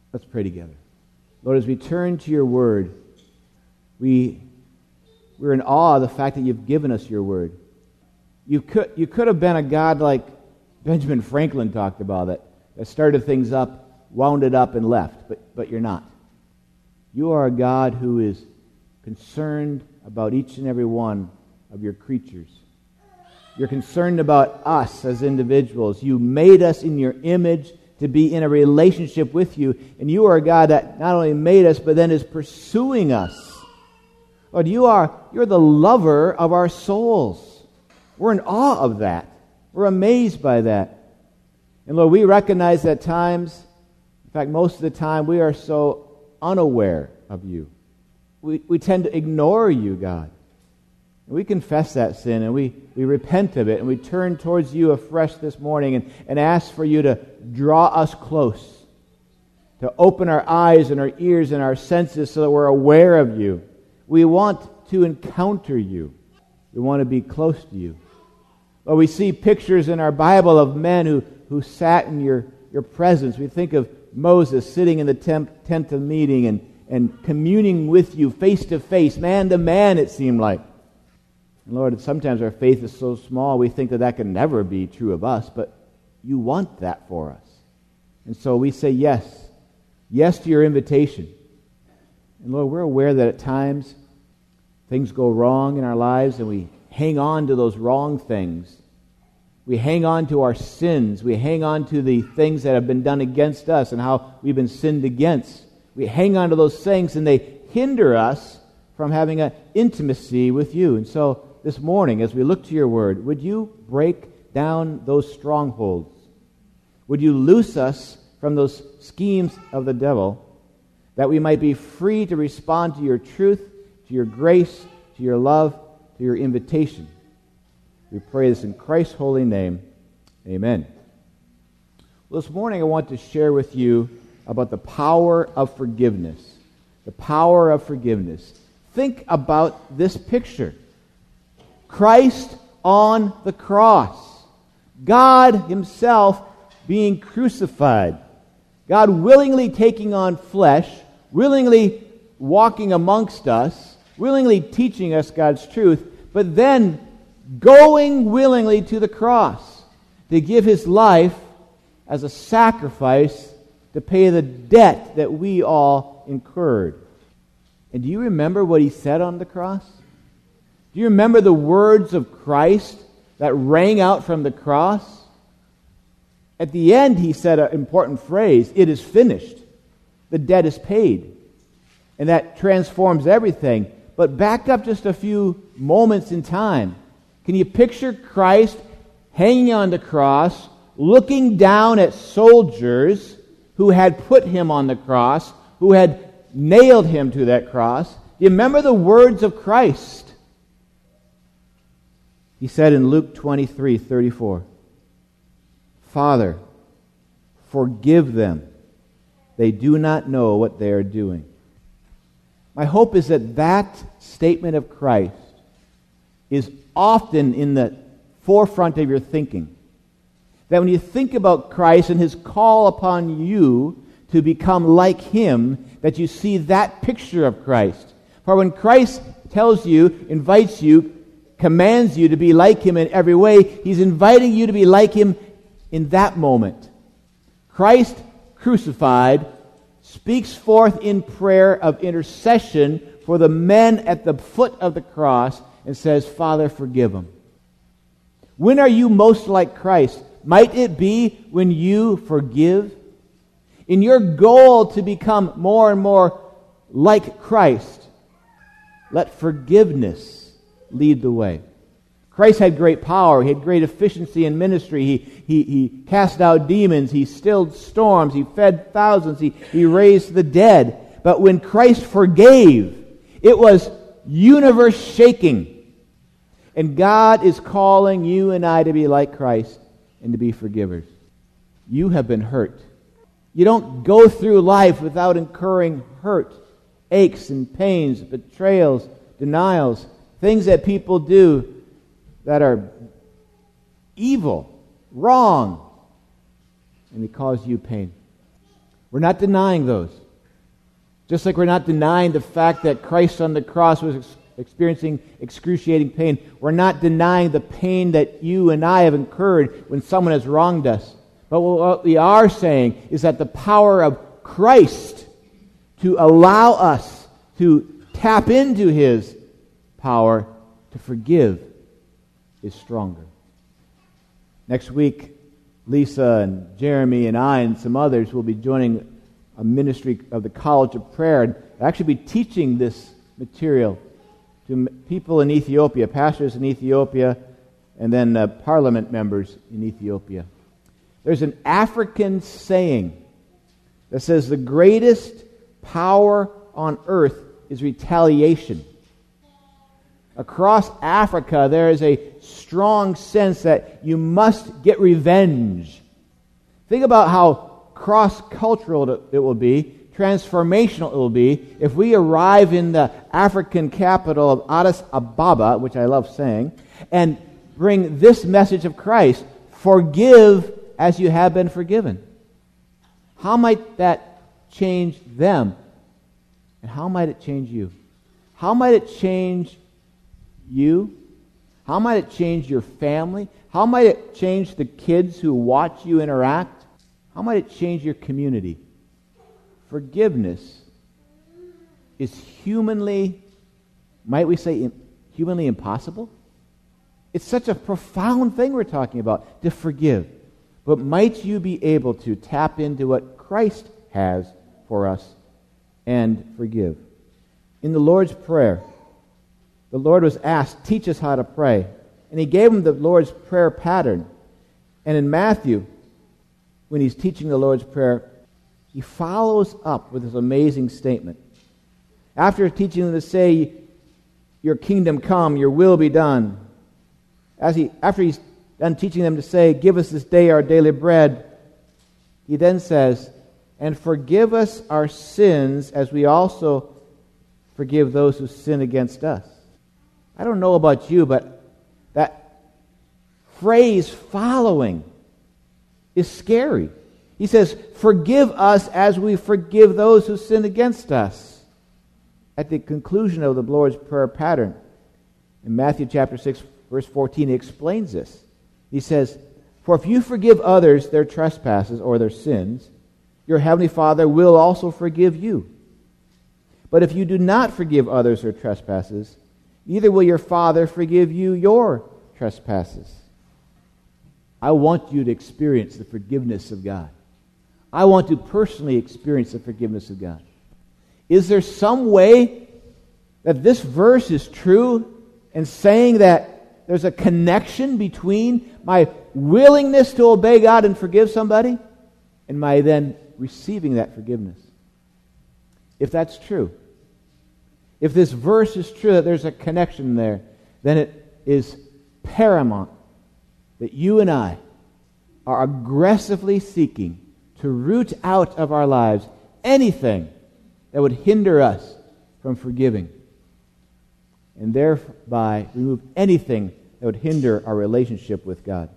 Let's pray together. Lord, as we turn to your word, we're in awe of the fact that you've given us your word. You could have been a God like Benjamin Franklin talked about, that started things up, wound it up, and left, but you're not. You are a God who is concerned about each and every one of your creatures. You're concerned about us as individuals. You made us in your image to be in a relationship with you, and you are a God that not only made us, but then is pursuing us. Lord, you're the lover of our souls. We're in awe of that. We're amazed by that. And Lord, we recognize that times, in fact, most of the time, we are so unaware of you. We tend to ignore you, God. And we confess that sin, and we repent of it, and we turn towards you afresh this morning and ask for you to draw us close, to open our eyes and our ears and our senses so that we're aware of you. We want to encounter you. We want to be close to you. Well, we see pictures in our Bible of men who sat in your presence. We think of Moses sitting in the tent of meeting and communing with you face to face, man to man, it seemed like. And Lord, sometimes our faith is so small we think that can never be true of us, but you want that for us. And so we say yes. Yes to your invitation. And Lord, we're aware that at times things go wrong in our lives and we hang on to those wrong things. We hang on to our sins. We hang on to the things that have been done against us and how we've been sinned against. We hang on to those things and they hinder us from having an intimacy with you. And so this morning, as we look to your word, would you break down those strongholds? Would you loose us from those schemes of the devil that we might be free to respond to your truth, to your grace, to your love, to your invitation? We pray this in Christ's holy name. Amen. Well, this morning I want to share with you about the power of forgiveness. The power of forgiveness. Think about this picture. Christ on the cross. God himself being crucified. God willingly taking on flesh, willingly walking amongst us, willingly teaching us God's truth, but then going willingly to the cross to give his life as a sacrifice to pay the debt that we all incurred. And do you remember what he said on the cross? Do you remember the words of Christ that rang out from the cross? At the end, he said an important phrase, "It is finished." The debt is paid. And that transforms everything. But back up just a few moments in time. Can you picture Christ hanging on the cross, looking down at soldiers who had put him on the cross, who had nailed him to that cross? Do you remember the words of Christ? He said in Luke 23:34, "Father, forgive them. They do not know what they are doing." My hope is that statement of Christ is often in the forefront of your thinking. That when you think about Christ and his call upon you to become like him, that you see that picture of Christ. For when Christ tells you, invites you, commands you to be like him in every way, he's inviting you to be like him in that moment. Christ crucified speaks forth in prayer of intercession for the men at the foot of the cross and says, "Father, forgive them." When are you most like Christ? Might it be when you forgive? In your goal to become more and more like Christ, let forgiveness lead the way. Christ had great power. He had great efficiency in ministry. He cast out demons. He stilled storms. He fed thousands. He raised the dead. But when Christ forgave, it was universe shaking. And God is calling you and I to be like Christ and to be forgivers. You have been hurt. You don't go through life without incurring hurt, aches and pains, betrayals, denials, things that people do that are evil, wrong, and they cause you pain. We're not denying those. Just like we're not denying the fact that Christ on the cross was experiencing excruciating pain. We're not denying the pain that you and I have incurred when someone has wronged us. But what we are saying is that the power of Christ to allow us to tap into His power to forgive is stronger. Next week, Lisa and Jeremy and I and some others will be joining a ministry of the College of Prayer and actually be teaching this material to people in Ethiopia, pastors in Ethiopia, and then parliament members in Ethiopia. There's an African saying that says the greatest power on earth is retaliation. Across Africa, there is a strong sense that you must get revenge. Think about how cross-cultural it will be, transformational it will be, if we arrive in the African capital of Addis Ababa, which I love saying, and bring this message of Christ, forgive as you have been forgiven. How might that change them? And how might it change you? How might it change you? How might it change your family? How might it change the kids who watch you interact? How might it change your community? Forgiveness is humanly, might we say, humanly impossible? It's such a profound thing we're talking about, to forgive. But might you be able to tap into what Christ has for us and forgive? In the Lord's Prayer, the Lord was asked, teach us how to pray. And He gave him the Lord's Prayer pattern. And in Matthew, when He's teaching the Lord's Prayer, He follows up with this amazing statement. After teaching them to say, your kingdom come, your will be done. After He's done teaching them to say, give us this day our daily bread, He then says, and forgive us our sins as we also forgive those who sin against us. I don't know about you, but that phrase following is scary. He says, forgive us as we forgive those who sin against us. At the conclusion of the Lord's Prayer pattern, in Matthew chapter 6, verse 14, He explains this. He says, for if you forgive others their trespasses or their sins, your heavenly Father will also forgive you. But if you do not forgive others their trespasses, neither will your Father forgive you your trespasses. I want you to experience the forgiveness of God. I want to personally experience the forgiveness of God. Is there some way that this verse is true and saying that there's a connection between my willingness to obey God and forgive somebody and my then receiving that forgiveness? If that's true, if this verse is true, that there's a connection there, then it is paramount that you and I are aggressively seeking to root out of our lives anything that would hinder us from forgiving, and thereby remove anything that would hinder our relationship with God.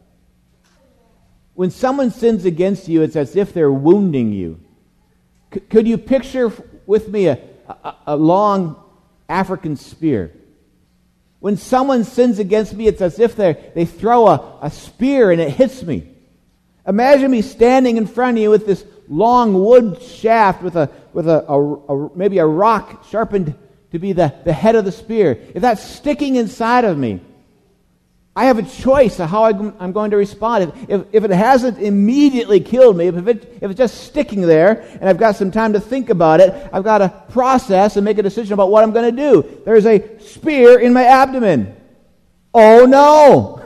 When someone sins against you, it's as if they're wounding you. Could you picture with me a long African spear? When someone sins against me, it's as if they throw a spear and it hits me. Imagine me standing in front of you with this long wood shaft with maybe a rock sharpened to be the head of the spear. If that's sticking inside of me, I have a choice of how I'm going to respond. If it hasn't immediately killed me, if it's just sticking there, and I've got some time to think about it, I've got to process and make a decision about what I'm going to do. There's a spear in my abdomen. Oh no!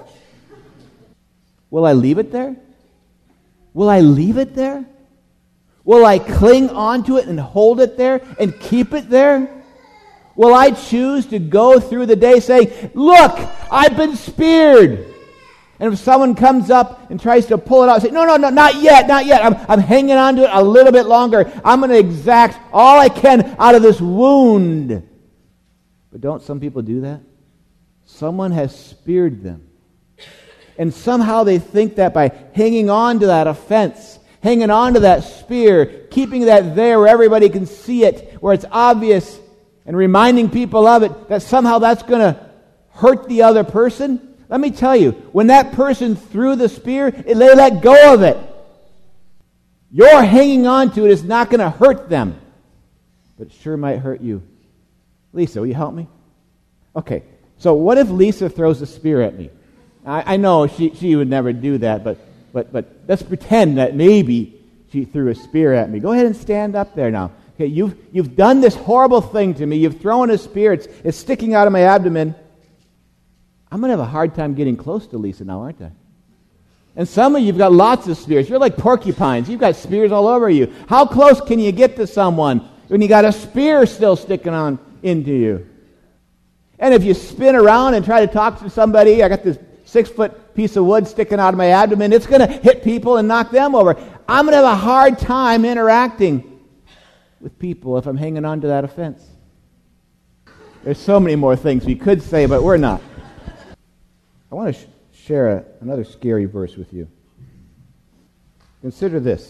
Will I leave it there? Will I leave it there? Will I cling onto it and hold it there and keep it there? Will I choose to go through the day saying, look, I've been speared? And if someone comes up and tries to pull it out, say, no, not yet. I'm hanging on to it a little bit longer. I'm going to exact all I can out of this wound. But don't some people do that? Someone has speared them. And somehow they think that by hanging on to that offense, hanging on to that spear, keeping that there where everybody can see it, where it's obvious, and reminding people of it, that somehow that's going to hurt the other person. Let me tell you, when that person threw the spear, they let go of it. Your hanging on to it is not going to hurt them, but it sure might hurt you. Lisa, will you help me? Okay, so what if Lisa throws a spear at me? I know she would never do that, but let's pretend that maybe she threw a spear at me. Go ahead and stand up there now. Okay, you've done this horrible thing to me. You've thrown a spear. It's sticking out of my abdomen. I'm going to have a hard time getting close to Lisa now, aren't I? And some of you have got lots of spears. You're like porcupines. You've got spears all over you. How close can you get to someone when you got a spear still sticking on into you? And if you spin around and try to talk to somebody, I got this 6-foot piece of wood sticking out of my abdomen, it's going to hit people and knock them over. I'm going to have a hard time interacting with people if I'm hanging on to that offense. There's so many more things we could say, but we're not. I want to share another scary verse with you. Consider this.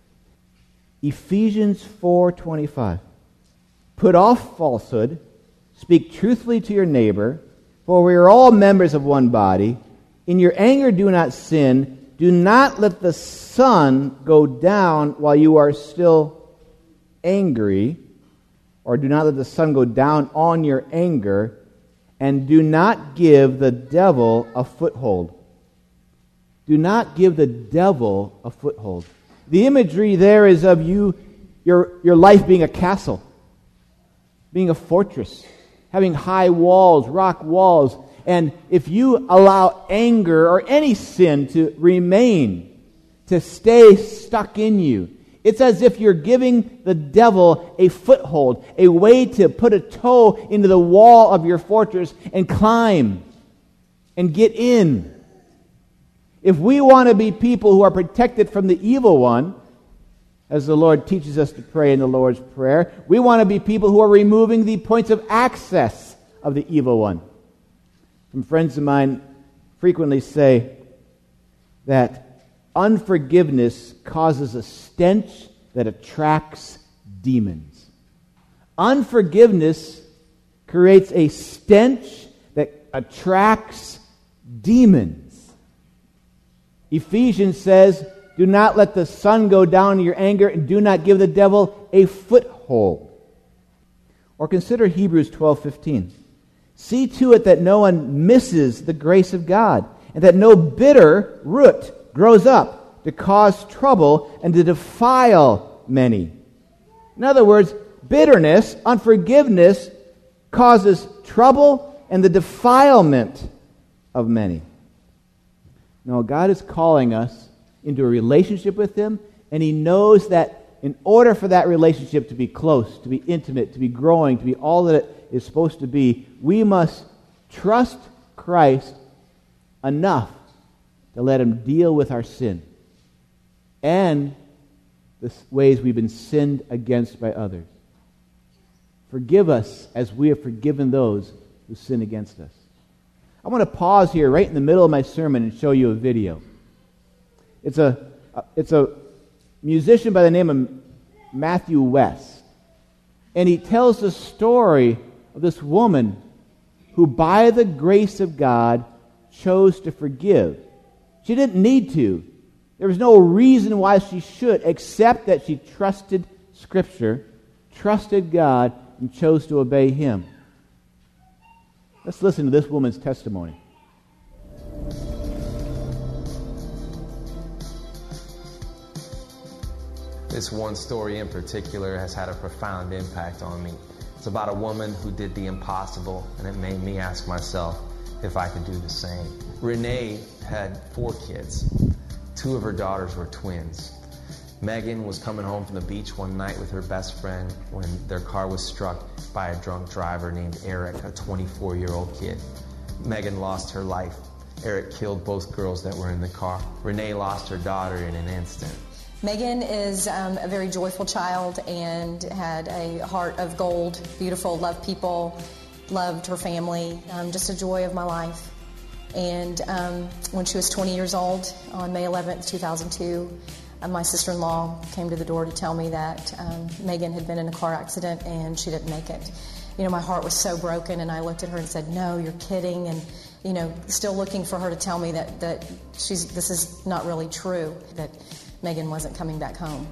Ephesians 4:25. Put off falsehood, speak truthfully to your neighbor, for we are all members of one body. In your anger do not sin. Do not let the sun go down while you are still angry, or do not let the sun go down on your anger, and do not give the devil a foothold. Do not give the devil a foothold. The imagery there is of your life being a castle, being a fortress, having high walls, rock walls. And if you allow anger or any sin to remain, to stay stuck in you, it's as if you're giving the devil a foothold, a way to put a toe into the wall of your fortress and climb and get in. If we want to be people who are protected from the evil one, as the Lord teaches us to pray in the Lord's Prayer, we want to be people who are removing the points of access of the evil one. Some friends of mine frequently say that unforgiveness causes a stench that attracts demons. Unforgiveness creates a stench that attracts demons. Ephesians says, do not let the sun go down in your anger, and do not give the devil a foothold. Or consider Hebrews 12:15. See to it that no one misses the grace of God, and that no bitter root grows up to cause trouble and to defile many. In other words, bitterness, unforgiveness causes trouble and the defilement of many. No, God is calling us into a relationship with Him, and He knows that in order for that relationship to be close, to be intimate, to be growing, to be all that it is supposed to be, we must trust Christ enough to let Him deal with our sin and the ways we've been sinned against by others. Forgive us as we have forgiven those who sin against us. I want to pause here right in the middle of my sermon and show you a video. It's a musician by the name of Matthew West. And he tells the story of this woman who, by the grace of God, chose to forgive. She didn't need to. There was no reason why she should, except that she trusted Scripture, trusted God, and chose to obey Him. Let's listen to this woman's testimony. This one story in particular has had a profound impact on me. It's about a woman who did the impossible, and it made me ask myself if I could do the same. Renee had 4 kids. 2 of her daughters were twins. Megan was coming home from the beach one night with her best friend when their car was struck by a drunk driver named Eric, a 24-year-old kid. Megan lost her life. Eric killed both girls that were in the car. Renee lost her daughter in an instant. Megan is a very joyful child and had a heart of gold, beautiful, loved people, loved her family, just a joy of my life. And when she was 20 years old, on May 11th, 2002, My sister-in-law came to the door to tell me that Megan had been in a car accident and she didn't make it. My heart was so broken, and I looked at her and said, "No, you're kidding," and still looking for her to tell me that this is not really true, that Megan wasn't coming back home.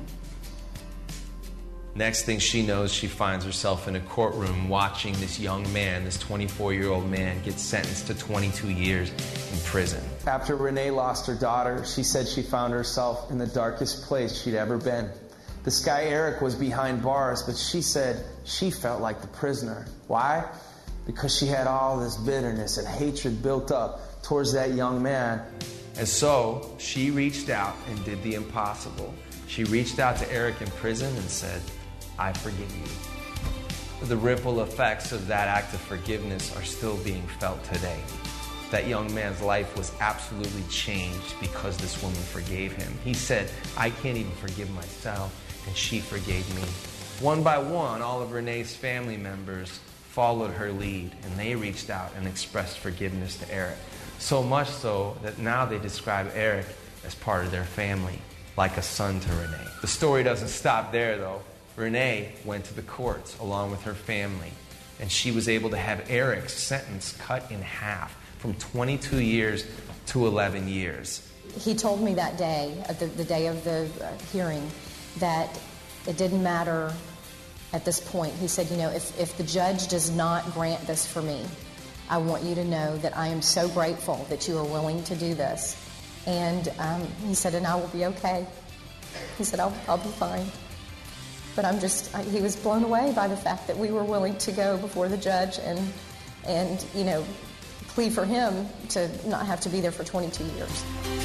Next thing she knows, she finds herself in a courtroom watching this young man, this 24-year-old man, get sentenced to 22 years in prison. After Renee lost her daughter, she said she found herself in the darkest place she'd ever been. This guy Eric was behind bars, but she said she felt like the prisoner. Why? Because she had all this bitterness and hatred built up towards that young man. And so she reached out and did the impossible. She reached out to Eric in prison and said, "I forgive you." The ripple effects of that act of forgiveness are still being felt today. That young man's life was absolutely changed because this woman forgave him. He said, "I can't even forgive myself, and she forgave me." One by one, all of Renee's family members followed her lead, and they reached out and expressed forgiveness to Eric. So much so that now they describe Eric as part of their family, like a son to Renee. The story doesn't stop there, though. Renee went to the courts along with her family, and she was able to have Eric's sentence cut in half from 22 years to 11 years. He told me that day, the day of the hearing, that it didn't matter at this point. He said, if the judge does not grant this for me, I want you to know that I am so grateful that you are willing to do this. And he said, and I will be okay. He said, I'll be fine. But he was blown away by the fact that we were willing to go before the judge and plead for him to not have to be there for 22 years.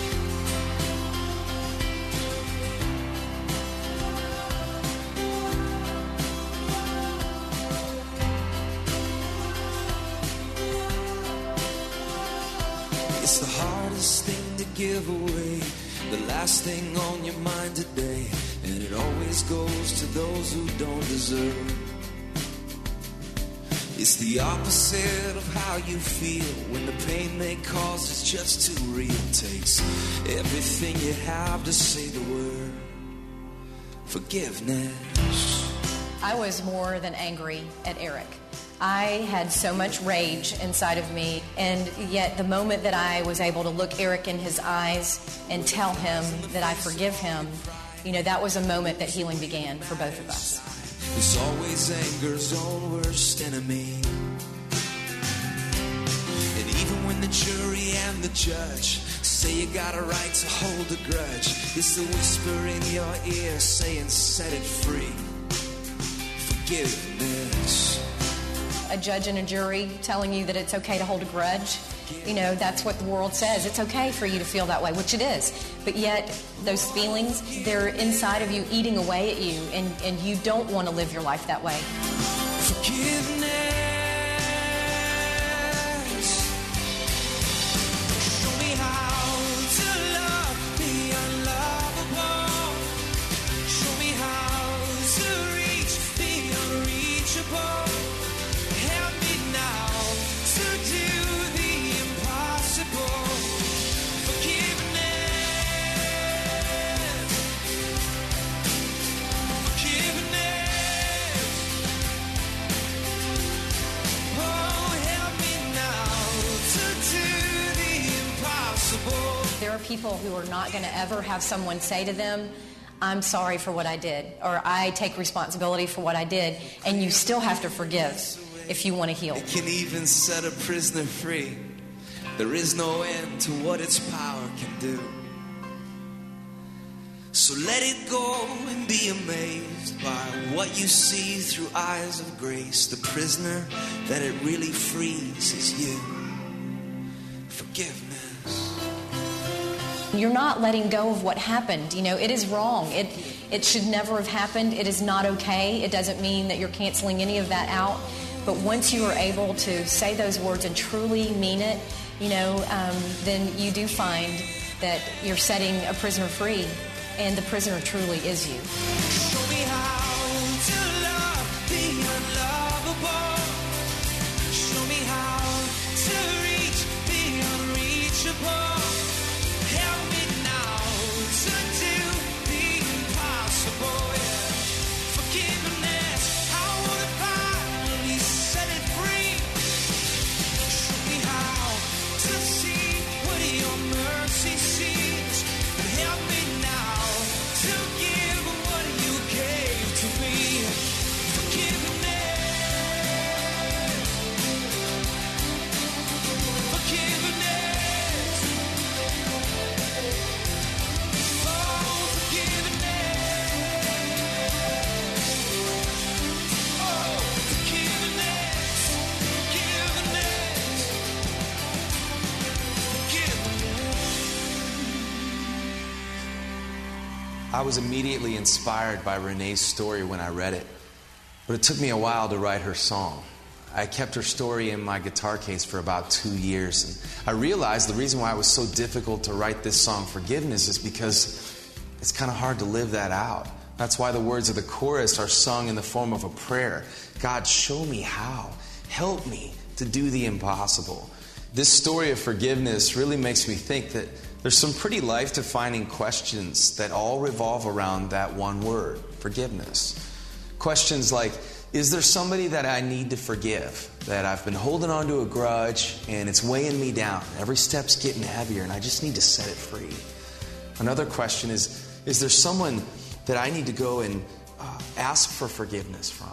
It's the hardest thing to give away, the last thing on your mind today, and it always goes to those who don't deserve. It's the opposite of how you feel when the pain they cause is just too real. It takes everything you have to say the word forgiveness. I was more than angry at Eric. I had so much rage inside of me, and yet the moment that I was able to look Eric in his eyes and tell him that I forgive him, that was a moment that healing began for both of us. There's always anger's own worst enemy. And even when the jury and the judge say you got a right to hold a grudge, it's the whisper in your ear saying set it free. Forgiveness. A judge and a jury telling you that it's okay to hold a grudge, that's what the world says. It's okay for you to feel that way, which it is. But yet, those feelings, they're inside of you eating away at you, and you don't want to live your life that way. Forgiveness. Show me how to love the unlovable. Show me how to reach the unreachable. Help me now to do the impossible. Forgiveness. Oh, help me now to do the impossible. There are people who are not going to ever have someone say to them, I'm sorry for what I did, or I take responsibility for what I did, and you still have to forgive if you want to heal. It can even set a prisoner free. There is no end to what its power can do. So let it go and be amazed by what you see through eyes of grace. The prisoner that it really frees is you. Forgiveness. You're not letting go of what happened. It is wrong. It should never have happened. It is not okay. It doesn't mean that you're canceling any of that out. But once you are able to say those words and truly mean it, then you do find that you're setting a prisoner free, and the prisoner truly is you. Show me how to love the unlovable. Show me how to reach the unreachable. Help me now to do the I was immediately inspired by Renee's story when I read it, but it took me a while to write her song. I kept her story in my guitar case for about 2 years, and I realized the reason why it was so difficult to write this song, Forgiveness, is because it's kind of hard to live that out. That's why the words of the chorus are sung in the form of a prayer. God, show me how. Help me to do the impossible. This story of forgiveness really makes me think that there's some pretty life-defining questions that all revolve around that one word, forgiveness. Questions like, is there somebody that I need to forgive? That I've been holding on to a grudge and it's weighing me down. Every step's getting heavier and I just need to set it free. Another question is there someone that I need to go and ask for forgiveness from?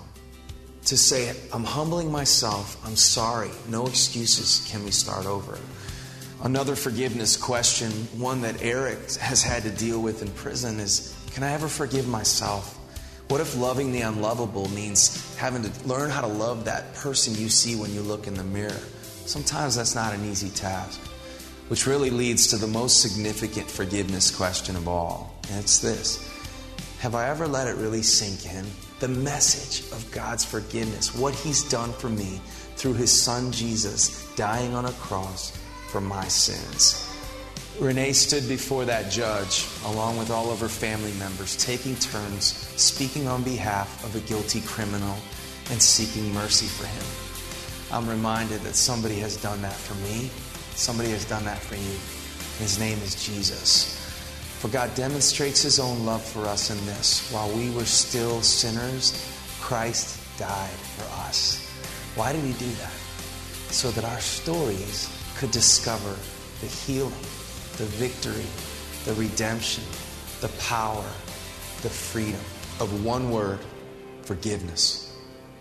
To say, I'm humbling myself, I'm sorry, no excuses, can we start over? Another forgiveness question, one that Eric has had to deal with in prison, is, can I ever forgive myself? What if loving the unlovable means having to learn how to love that person you see when you look in the mirror? Sometimes that's not an easy task, which really leads to the most significant forgiveness question of all, and it's this. Have I ever let it really sink in? The message of God's forgiveness, what He's done for me through His Son Jesus dying on a cross for my sins. Renee stood before that judge along with all of her family members, taking turns speaking on behalf of a guilty criminal and seeking mercy for him. I'm reminded that somebody has done that for me. Somebody has done that for you. His name is Jesus. For God demonstrates His own love for us in this. While we were still sinners, Christ died for us. Why did He do that? So that our stories could discover the healing, the victory, the redemption, the power, the freedom of one word, forgiveness.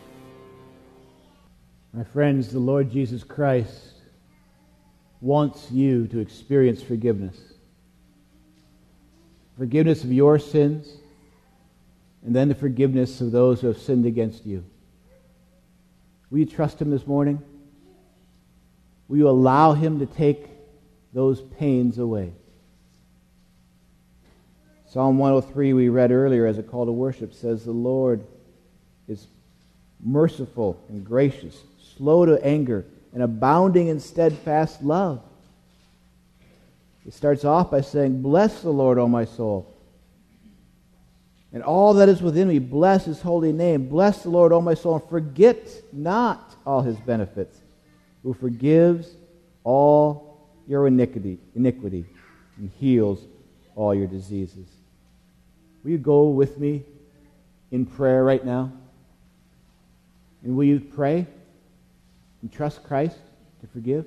My friends, the Lord Jesus Christ wants you to experience forgiveness. Forgiveness of your sins, and then the forgiveness of those who have sinned against you. Will you trust Him this morning? Will you allow Him to take those pains away? Psalm 103 we read earlier as a call to worship says, the Lord is merciful and gracious, slow to anger, and abounding in steadfast love. It starts off by saying, bless the Lord, O my soul. And all that is within me, bless His holy name. Bless the Lord, O my soul, and forget not all His benefits, who forgives all your iniquity and heals all your diseases. Will you go with me in prayer right now? And will you pray and trust Christ to forgive?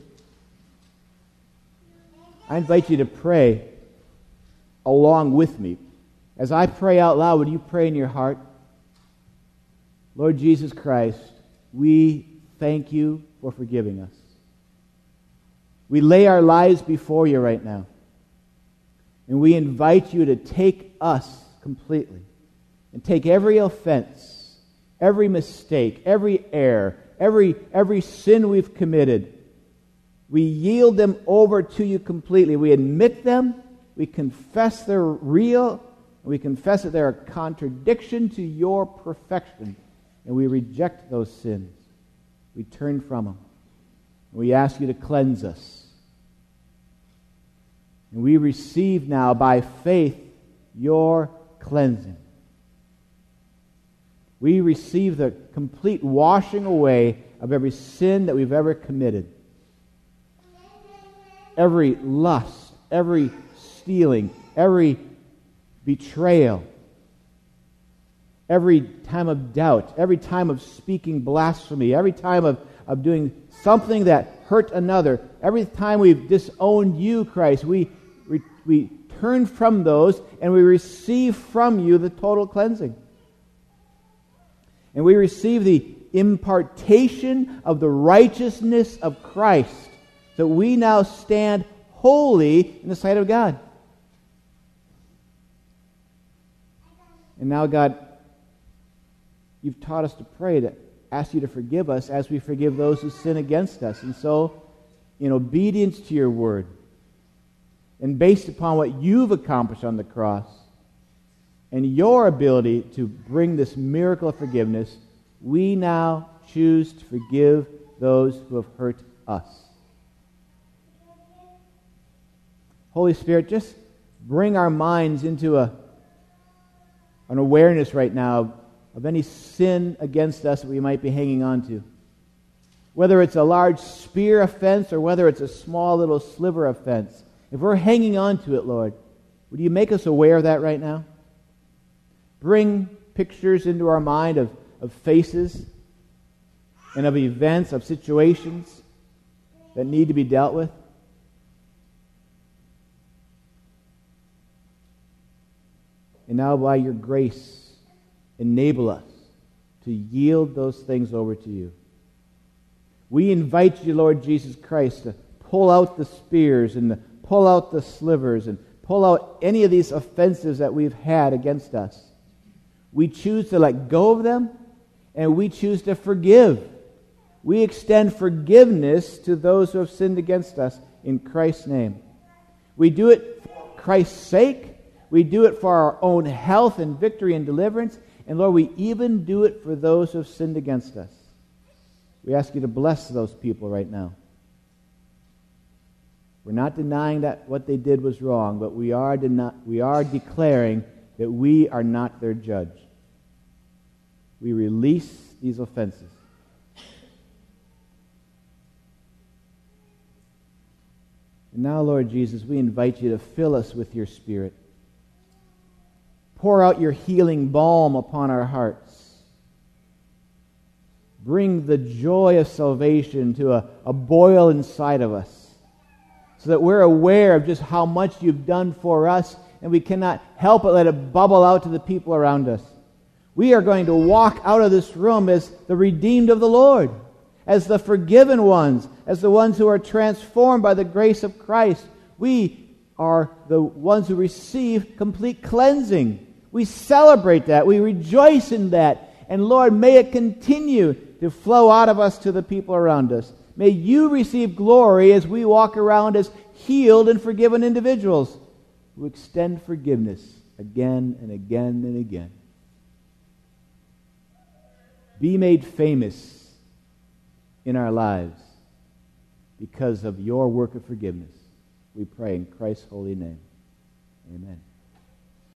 I invite you to pray along with me. As I pray out loud, would you pray in your heart? Lord Jesus Christ, we thank You for forgiving us. We lay our lives before You right now. And we invite You to take us completely and take every offense, every mistake, every error, every sin we've committed. We yield them over to You completely. We admit them. We confess they're real. And we confess that they're a contradiction to Your perfection. And we reject those sins. We turn from them. And we ask You to cleanse us. And we receive now by faith Your cleansing. We receive the complete washing away of every sin that we've ever committed. Every lust, every stealing, every betrayal, every time of doubt, every time of speaking blasphemy, every time of doing something that hurt another, every time we've disowned You, Christ, we turn from those and we receive from You the total cleansing. And we receive the impartation of the righteousness of Christ, so we now stand holy in the sight of God. And now, God, You've taught us to pray, to ask You to forgive us as we forgive those who sin against us. And so, in obedience to Your word, and based upon what You've accomplished on the cross, and your ability to bring this miracle of forgiveness, we now choose to forgive those who have hurt us. Holy Spirit, just bring our minds into an awareness right now of any sin against us that we might be hanging on to. Whether it's a large spear offense or whether it's a small little sliver offense. If we're hanging on to it, Lord, would you make us aware of that right now? Bring pictures into our mind of faces and of events, of situations that need to be dealt with. And now by your grace, enable us to yield those things over to you. We invite you, Lord Jesus Christ, to pull out the spears and to pull out the slivers and pull out any of these offenses that we've had against us. We choose to let go of them, and we choose to forgive. We extend forgiveness to those who have sinned against us in Christ's name. We do it for Christ's sake. We do it for our own health and victory and deliverance. And Lord, we even do it for those who have sinned against us. We ask you to bless those people right now. We're not denying that what they did was wrong, but we are declaring that we are not their judge. We release these offenses. And now, Lord Jesus, we invite you to fill us with your Spirit. Pour out your healing balm upon our hearts. Bring the joy of salvation to a boil inside of us, so that we're aware of just how much you've done for us, and we cannot help but let it bubble out to the people around us. We are going to walk out of this room as the redeemed of the Lord, as the forgiven ones, as the ones who are transformed by the grace of Christ. We are the ones who receive complete cleansing. We celebrate that. We rejoice in that. And Lord, may it continue to flow out of us to the people around us. May you receive glory as we walk around as healed and forgiven individuals who extend forgiveness again and again and again. Be made famous in our lives because of your work of forgiveness. We pray in Christ's holy name. Amen.